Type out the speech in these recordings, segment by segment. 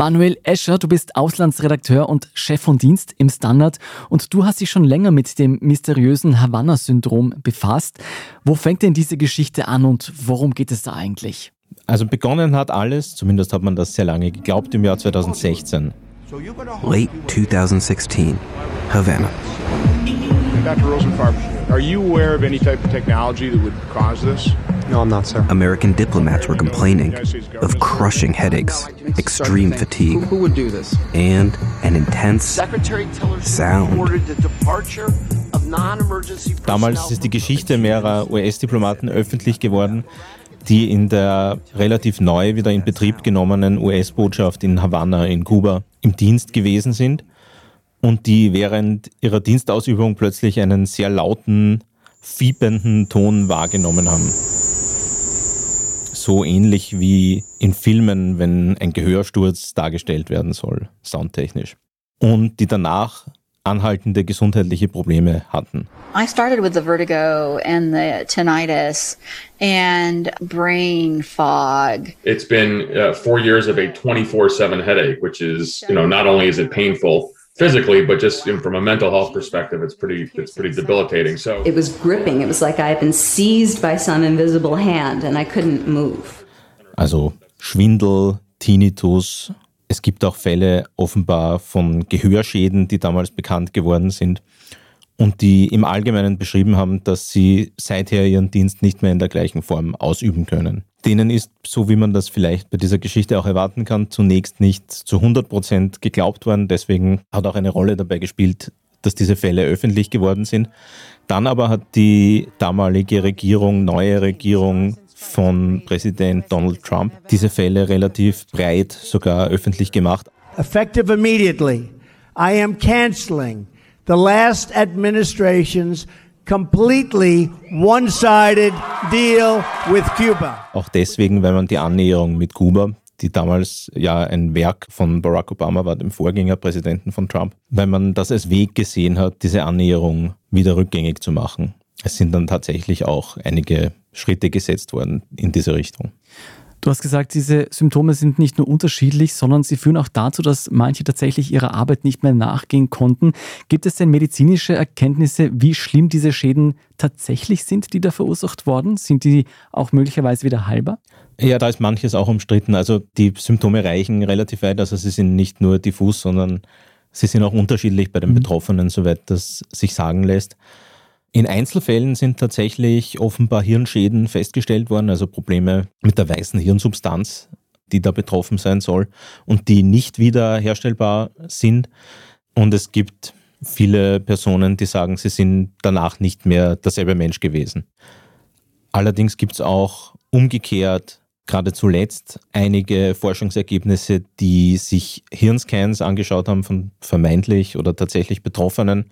Manuel Escher, du bist Auslandsredakteur und Chef von Dienst im Standard und du hast dich schon länger mit dem mysteriösen Havanna-Syndrom befasst. Wo fängt denn diese Geschichte an und worum geht es da eigentlich? Also begonnen hat alles, zumindest hat man das sehr lange geglaubt, im Jahr 2016. Late 2016, Havana. Dr. Rosenfarb, are you aware of any type of technology that would cause this? No, I'm not, sir. American diplomats were complaining of crushing headaches, extreme fatigue, Who would do this? and an intense sound. Damals ist die Geschichte mehrerer US-Diplomaten öffentlich geworden, die in der relativ neu wieder in Betrieb genommenen US-Botschaft in Havanna in Kuba im Dienst gewesen sind und die während ihrer Dienstausübung plötzlich einen sehr lauten, fiependen Ton wahrgenommen haben. So ähnlich wie in Filmen, wenn ein Gehörsturz dargestellt werden soll, soundtechnisch. Und die danach anhaltende gesundheitliche Probleme hatten. I started with the vertigo and the tinnitus and brain fog. It's been 4 years of a 24/7 headache, which is, not only is it painful physically, but just from a mental health perspective, it's pretty debilitating. So it was gripping. It was like I had been seized by some invisible hand and I couldn't move. Also Schwindel, Tinnitus. Es gibt auch Fälle offenbar von Gehörschäden, die damals bekannt geworden sind und die im Allgemeinen beschrieben haben, dass sie seither ihren Dienst nicht mehr in der gleichen Form ausüben können. Denen ist, so wie man das vielleicht bei dieser Geschichte auch erwarten kann, zunächst nicht zu 100% geglaubt worden. Deswegen hat auch eine Rolle dabei gespielt, dass diese Fälle öffentlich geworden sind. Dann aber hat die damalige neue Regierung von Präsident Donald Trump diese Fälle relativ breit sogar öffentlich gemacht. Effective immediately, I am canceling the last administration's completely one-sided deal with Cuba. Auch deswegen, weil man die Annäherung mit Kuba, die damals ja ein Werk von Barack Obama war, dem Vorgängerpräsidenten von Trump, weil man das als Weg gesehen hat, diese Annäherung wieder rückgängig zu machen. Es sind dann tatsächlich auch einige Schritte gesetzt worden in diese Richtung. Du hast gesagt, diese Symptome sind nicht nur unterschiedlich, sondern sie führen auch dazu, dass manche tatsächlich ihrer Arbeit nicht mehr nachgehen konnten. Gibt es denn medizinische Erkenntnisse, wie schlimm diese Schäden tatsächlich sind, die da verursacht wurden? Sind die auch möglicherweise wieder heilbar? Ja, da ist manches auch umstritten. Also die Symptome reichen relativ weit. Also sie sind nicht nur diffus, sondern sie sind auch unterschiedlich bei den Betroffenen, soweit das sich sagen lässt. In Einzelfällen sind tatsächlich offenbar Hirnschäden festgestellt worden, also Probleme mit der weißen Hirnsubstanz, die da betroffen sein soll und die nicht wieder herstellbar sind. Und es gibt viele Personen, die sagen, sie sind danach nicht mehr derselbe Mensch gewesen. Allerdings gibt es auch umgekehrt, gerade zuletzt, einige Forschungsergebnisse, die sich Hirnscans angeschaut haben von vermeintlich oder tatsächlich Betroffenen,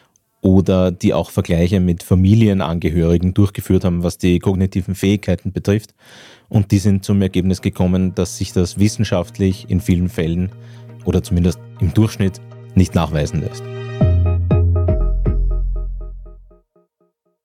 oder die auch Vergleiche mit Familienangehörigen durchgeführt haben, was die kognitiven Fähigkeiten betrifft. Und die sind zum Ergebnis gekommen, dass sich das wissenschaftlich in vielen Fällen oder zumindest im Durchschnitt nicht nachweisen lässt.